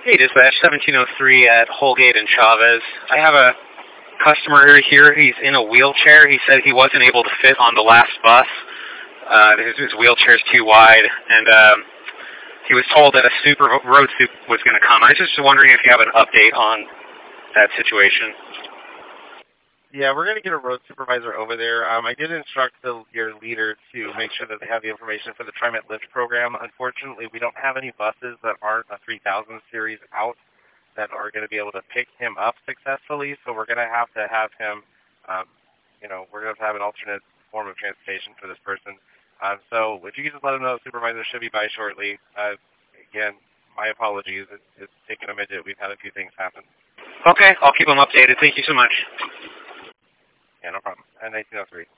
Hey, dispatch 1703 at Holgate and Chavez. I have a customer here. He's in a wheelchair. He said he wasn't able to fit on the last bus. His wheelchair's too wide, and he was told that a road soup was going to come. I was just wondering if you have an update on that situation. Yeah, we're going to get a road supervisor over there. I did instruct your leader to make sure that they have the information for the TriMet Lift program. Unfortunately, we don't have any buses that aren't a 3000 series out that are going to be able to pick him up successfully, so we're going to have him, we're going to have to have an alternate form of transportation for this person. So if you could just let him know the supervisor should be by shortly. Again, my apologies. It's taken a minute. We've had a few things happen. Okay, I'll keep him updated. Thank you so much. Yeah, no problem. And 1903.